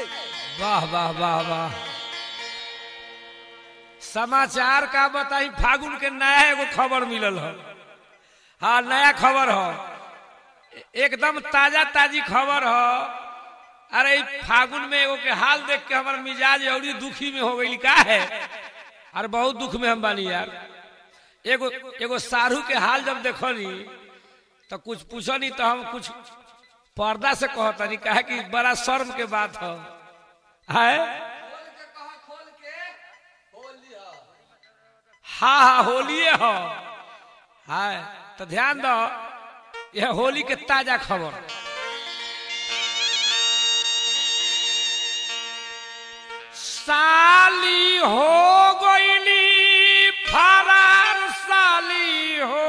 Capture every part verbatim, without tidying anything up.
वाह वाह वाह वाह। समाचार का बताई, फागुन के नया एगो खबर मिलल है। हाँ, नया खबर हो, एकदम ताजा ताजी खबर हो। अरे फागुन में एगो के हाल देख के हमारा मिजाज और दुखी में हो गई। का है? अरे बहुत दुख में हम बानी यार। एगो एगो सारू के हाल जब देखो नी तो कुछ पूछो नहीं, तो हम कुछ पर्दा से कहता नहीं, कहा कि बड़ा शर्म के बात हो है। हाँ हाँ होलिए हो है, तो ध्यान दो, यह होली के ताजा खबर। साली हो गईली फरार, साली हो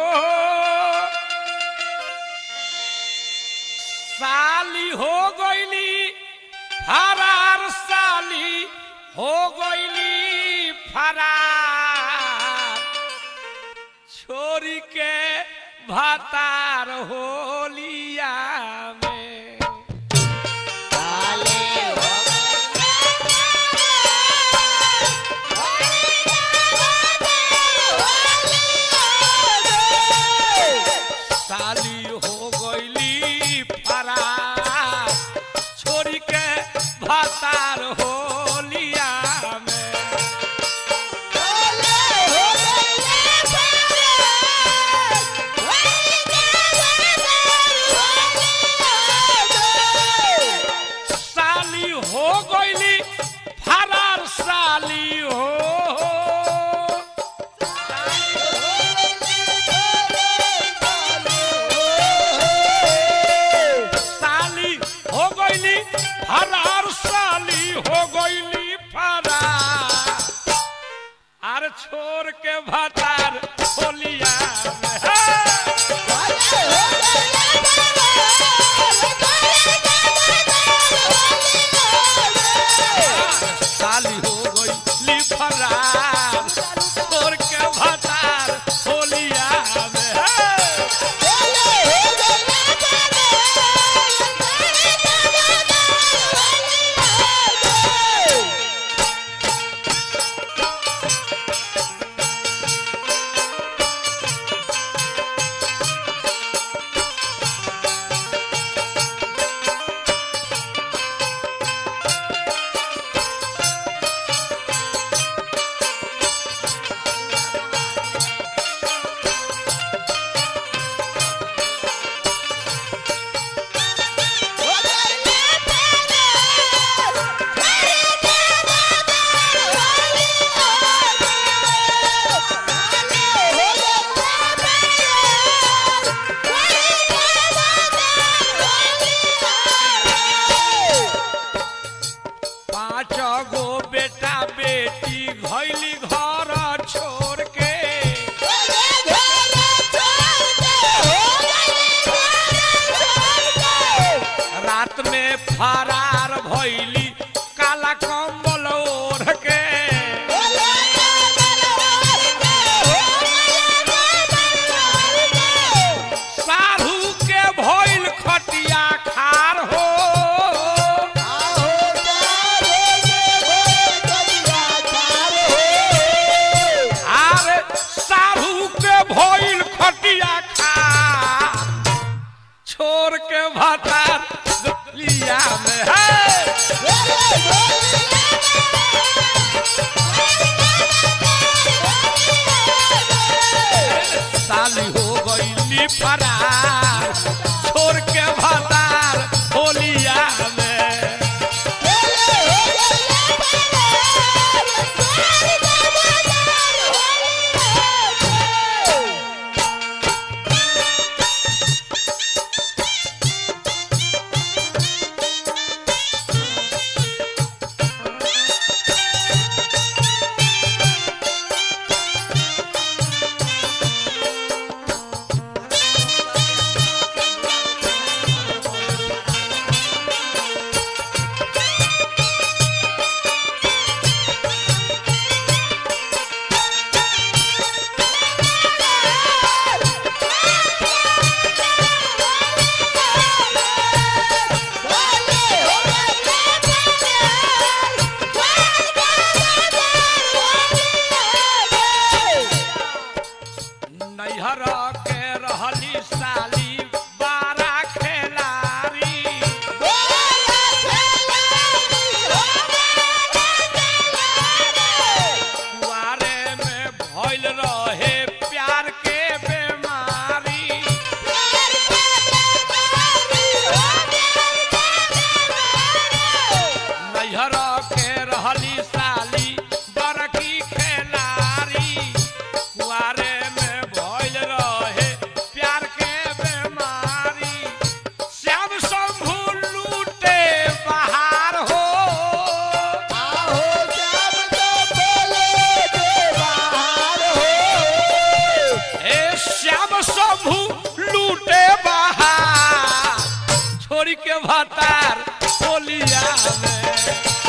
साली हो गईली फरार, साली हो गईली फरार, छोरी के भातार होलिया में। साली हो गईली फरार, छोरी के भातार होलिया में। साली हो गईली फरार, साली हो फरार, साली हो गईली फरार, आर छोड़ के भातार होलिया में। साली हो गईली फरार, छोड़ के भातार होलिया में। फरार भइली काला कंबल ओढ़ के, साधु के भइल खटिया खार हो। आरे साधु के भइल खटिया खार, छोड़ के भातार लिया में है। में